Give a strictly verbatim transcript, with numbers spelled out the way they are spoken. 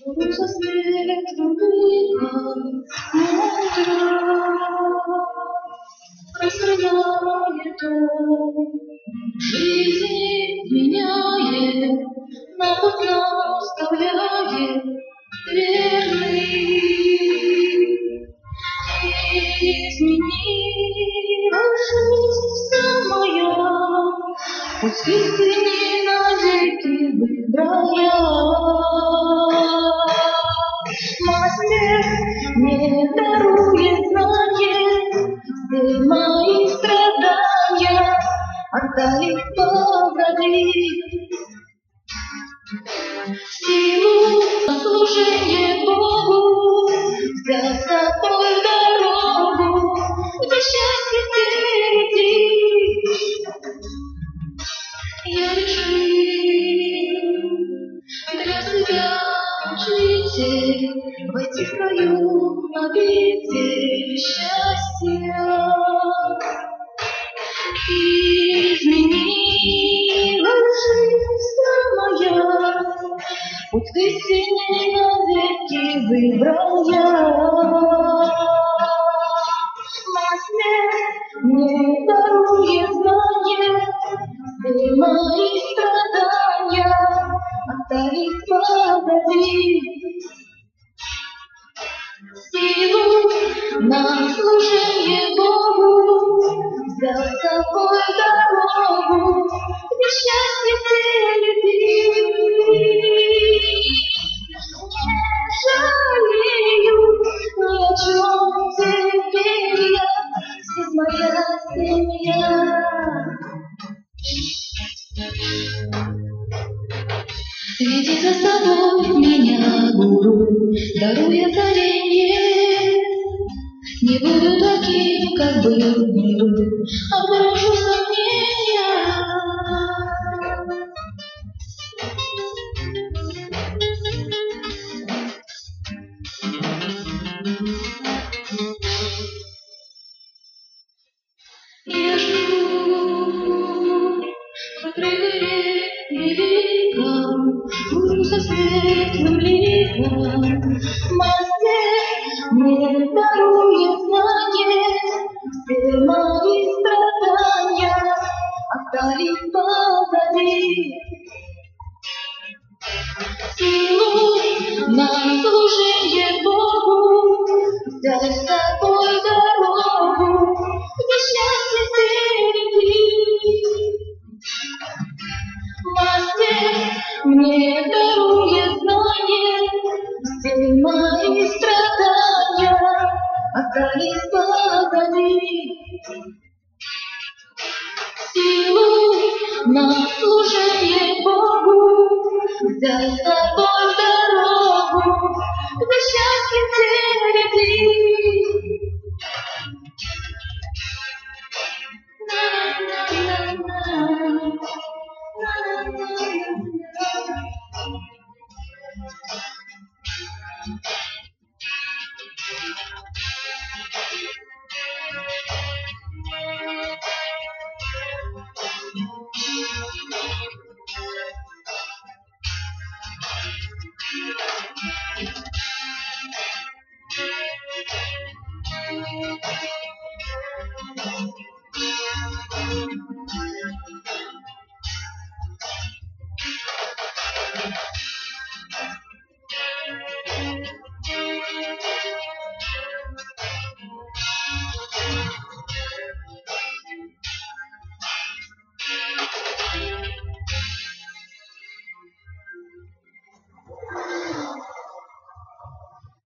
Со светлым ликом утро расстраняет он, жизни меняет, на путь наставляет верный. Изменила жизнь вся моя, путь истины навеки выбрал я. Мастер мне дарует знания, где мои страдания остались позади. Силу на служение Богу взял с собой дорогу, где счастье впереди. Я решил для себя, учитель, войти в твою обитель счастья. Изменила жизнь вся моя, путь к истине навеки выбрал я. Мастер мне дарует знания, где мои страдания остались позади. Силу на служение Богу взял с собой дорогу, где счастье впереди. Не жалею ни о чем теперь я, здесь моя семья. Веди за собой меня, Гуру, даруя озаренье. Не буду таким, как был миру, а брошу сомнения. Я живу в отрыве великом, Гуру со светлым ликом. Мастер мне дарует знания, все мои страдания остались позади. Силу на служение Богу взял с собой дорогу, где счастье впереди. Мастер мне дарует знания, все мои страдания остались позади. Силу на служение Богу взял с собой дорогу, где счастье впереди. Thank you.